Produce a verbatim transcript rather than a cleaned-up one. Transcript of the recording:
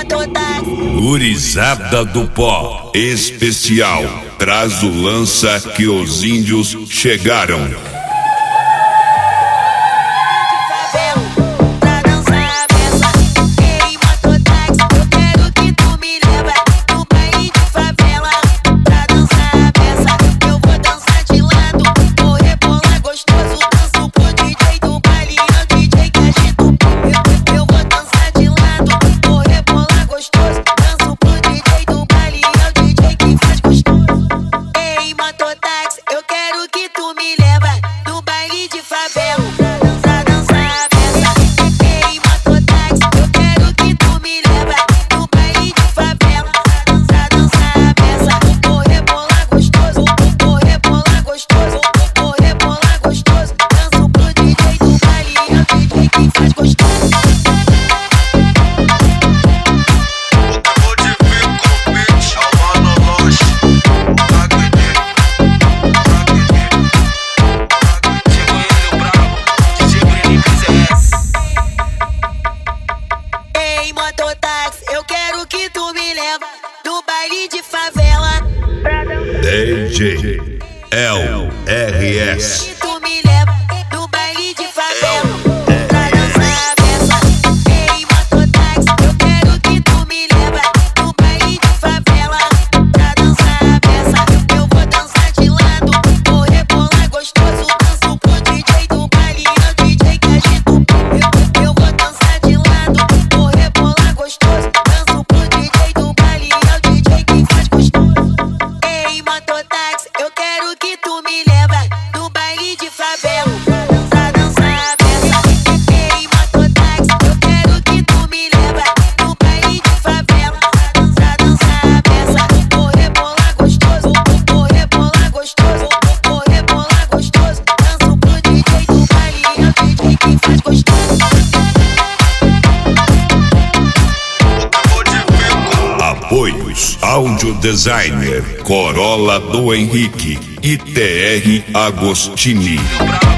Gurizada do Pó Especial, traz o lança que os índios chegaram. Eu quero que tu me leva no baile de favela. D J L R S. Tu me leva no baile de favela pra dançar a peça. Ei, mototáxi, eu quero que tu me leva no baile de favela pra dançar a peça. Eu vou dançar de lado, vou rebolar gostoso. Danço pro D J do baile, é o D J que agita o pau. Eu, eu vou dançar de lado, vou rebolar gostoso. Danço pro D J do baile, é o D J que faz gostoso. Ei, mototáxi, eu quero que tu me leva no baile de favela pra dançar a peça. Ei, mototáxi, eu quero que tu me leva no baile de favela pra dançar a peça. Vou rebolar gostoso, vou rebolar gostoso, vou rebolar gostoso. Danço pro D J do baile, é o D J que faz gostoso. Apoios Áudio Designer Corolla do Henrique e T R Agostini.